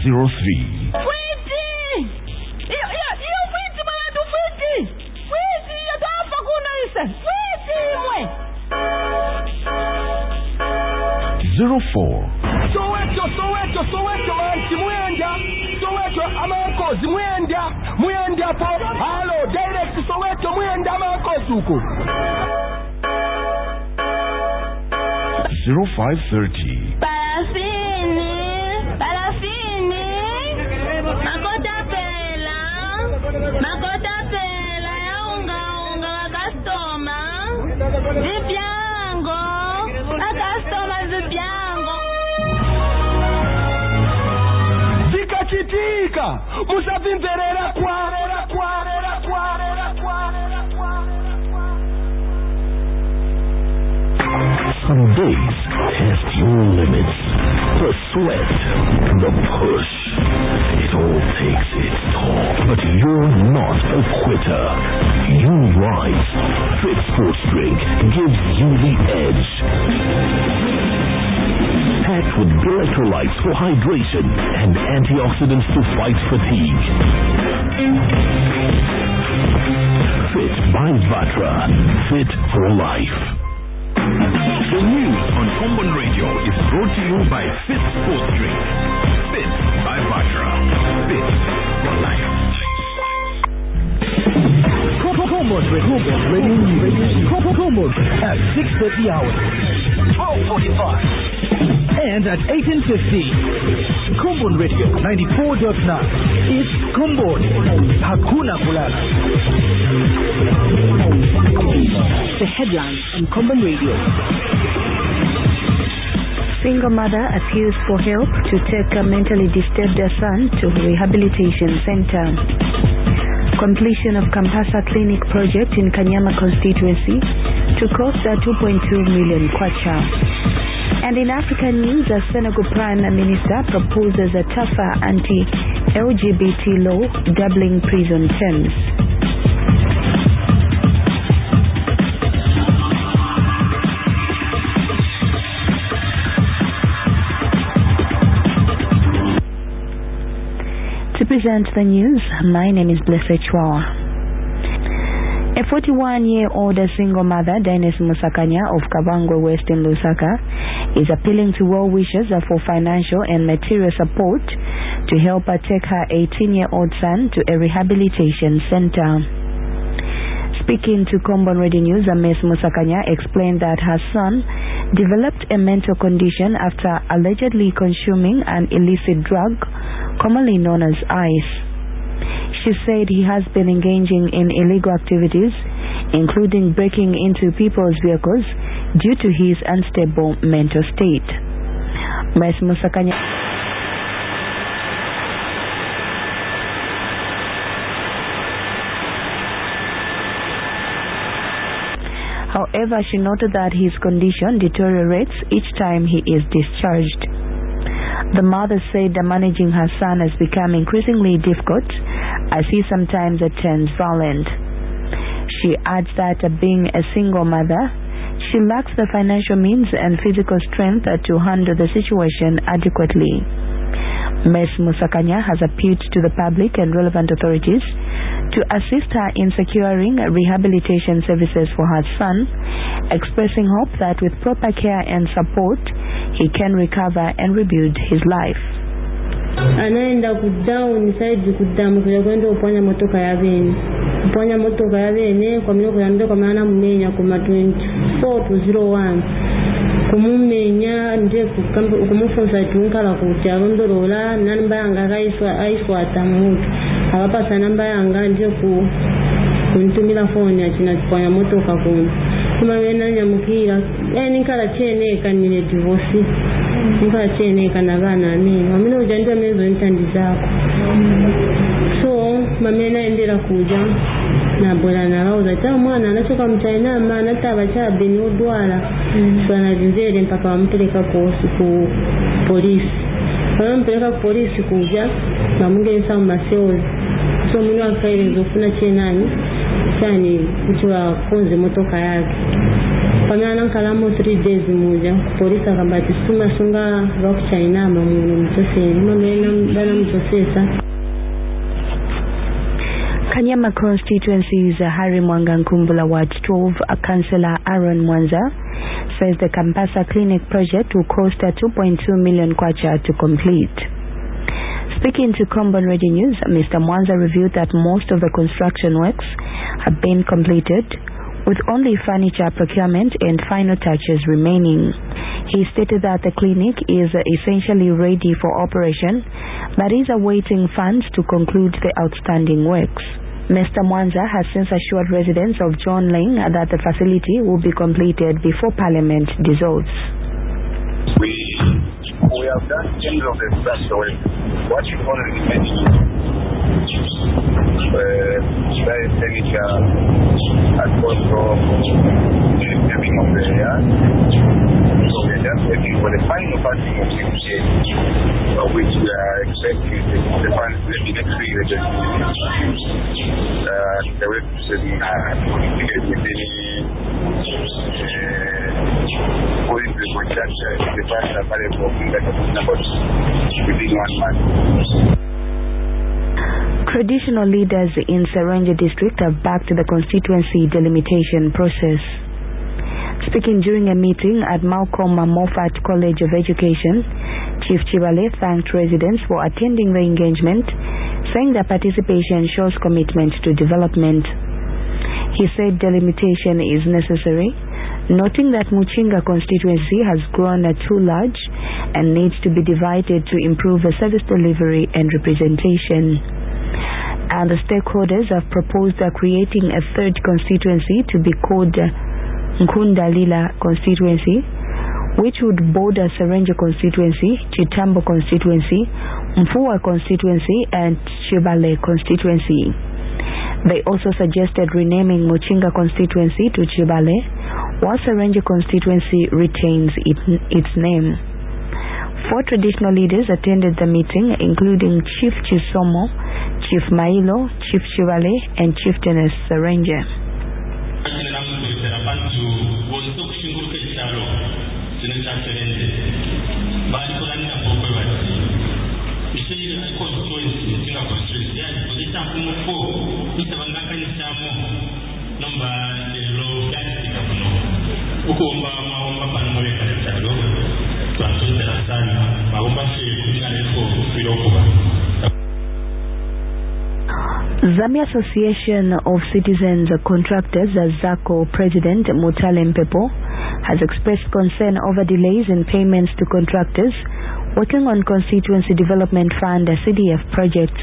04. Soweto man, Mwenda. Soweto Amanko, Mwenda po. Hello, direct Soweto Mwenda Amanko Suku. 0530. Parafini. Makota pela ya unga customer. Zipiango. Customer zipiango. Zikachitika. Musavimverera kwa. Some days test your limits. The sweat, the push, it all takes its toll. But you're not a quitter. You rise. Fit Sports Drink gives you the edge. Packed with electrolytes for hydration and antioxidants to fight fatigue. Fit by Vatra. Fit for life. The news on Common Radio is brought to you by Fit Sports Drink. Fit by Vatra. Fit for life. Common at 6:30 hours, 12:45, and at 18:50. Common Radio 94.9. It's Common. Hakuna kulala. The headlines on Common Radio. Single mother appeals for help to take a mentally disturbed son to rehabilitation center. Completion of Kampasa Clinic project in Kanyama constituency to cost 2.2 million kwacha. And in African news, a Senegal Prime Minister proposes a tougher anti-LGBT law doubling prison terms. To present the news, my name is Blessed Chwawa. A 41-year-old single mother, Dennis Musakanya of Kabangwe West in Lusaka, is appealing to well-wishers for financial and material support to help her take her 18-year-old son to a rehabilitation center. Speaking to Combon Radio News, Ms. Musakanya explained that her son developed a mental condition after allegedly consuming an illicit drug, commonly known as ice. She said he has been engaging in illegal activities, including breaking into people's vehicles due to his unstable mental state. Ms. Musakanya However, she noted that his condition deteriorates each time he is discharged. The mother said that managing her son has become increasingly difficult as he sometimes turns violent. She adds that being a single mother, she lacks the financial means and physical strength to handle the situation adequately. Ms. Musakanya has appealed to the public and relevant authorities to assist her in securing rehabilitation services for her son, expressing hope that with proper care and support, he can recover and rebuild his life. Anaenda kudown side kudamu kwenda uponya motoka ya bene. Uponya motoka ya bene kwa mino kuyambia kwa maana mmenya kuma 24-01. Kumumenya nje kumufunza tunkala kutyalondolola namba yanga kaiswa atamutu. Akapasa namba yanga nje kuntumila phone achina kuponya motoka kuno. Kuma wena nyamukira nikala chene kanile divorce. Nikala chene kanabana mimi. Amina ujandua mezo ntandi zako. So mamena endera kuja na bola na rauza ta mwana anachoka mchaina maana taba cha beni odwala. So anazinzele mpaka wampeleka ku polisi. Wampeleka ku polisi kuja na munge nsa maseozi. So mimi akaile zofuna chenani chani kuchwa konze motoka yake. pamene nkalamo 3 days muja polisi akambati simasunga vakuchina mamuno mutoseni mamene dana mutosesa. Kanyama constituency's Harry Mwanga Nkumbula Ward 12 Councillor Aaron Mwanza says the Kampasa Clinic project will cost 2.2 million kwacha to complete. Speaking to Combon Radio News, Mr. Mwanza revealed that most of the construction works have been completed, with only furniture procurement and final touches remaining. He stated that the clinic is essentially ready for operation, but is awaiting funds to conclude the outstanding works. Mr. Mwanza has since assured residents of John Lane that the facility will be completed before Parliament dissolves. We have done things of the structure. What you already mentioned, very furniture and also having of the yard. So we are just waiting for the final funding of the which we are expecting the funds maybe next week. The rest is with any the funds are available within 1 month. Traditional leaders in Serenje district have backed the constituency delimitation process. Speaking during a meeting at Malcolm Moffat College of Education, Chief Chibale thanked residents for attending the engagement, saying that participation shows commitment to development. He said delimitation is necessary, noting that Muchinga constituency has grown too large and needs to be divided to improve the service delivery and representation. And the stakeholders have proposed creating a third constituency to be called Nkundalila constituency, which would border Serenje constituency, Chitambo constituency, Mfua constituency and Chibale constituency. They also suggested renaming Muchinga constituency to Chibale, while Serenje constituency retains its name. 4 traditional leaders attended the meeting, including Chief Chisomo, Chief Mailo, Chief Chibale and Chieftainess Serenje. Zambia Association of Citizens Contractors, ZACO President Mutale Mpepo, has expressed concern over delays in payments to contractors working on Constituency Development Fund CDF projects.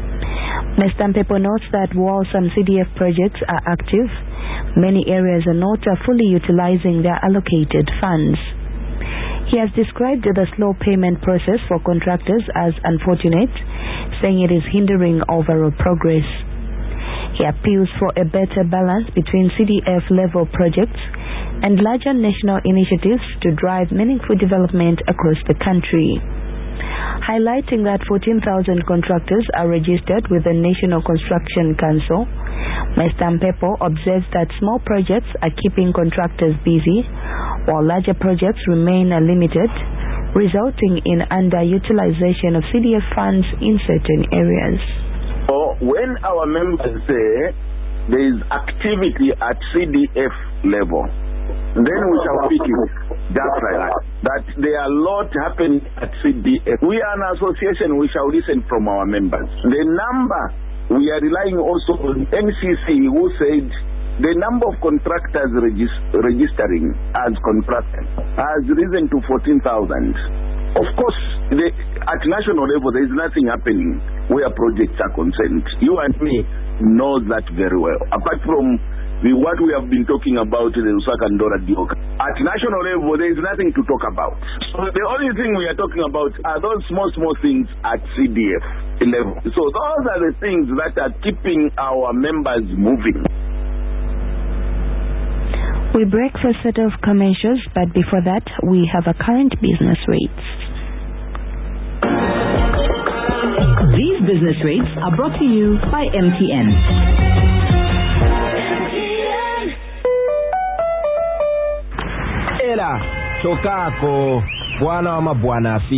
Mr. Mpepo notes that while some CDF projects are active, many areas are not fully utilizing their allocated funds. He has described the slow payment process for contractors as unfortunate, saying it is hindering overall progress. He appeals for a better balance between CDF level projects and larger national initiatives to drive meaningful development across the country. Highlighting that 14,000 contractors are registered with the National Construction Council, Mr. Mpepo observes that small projects are keeping contractors busy, while larger projects remain limited, resulting in underutilization of CDF funds in certain areas. So when our members say there is activity at CDF level, then we shall pick it just like that there are a lot happening at CDF. We are an association, we shall listen from our members. The number, we are relying also on NCC, who said the number of contractors registering as contractors has risen to 14,000. Of course, at national level, there is nothing happening where projects are concerned. You and me know that very well. Apart from what we have been talking about, the Lusaka and Dora Dioka. At national level, there is nothing to talk about. So the only thing we are talking about are those small things at CDF level. So those are the things that are keeping our members moving. We break for a set of commercials, but before that, we have a current business rates. These business rates are brought to you by MTN. Mandela chokako bwana wa mabwana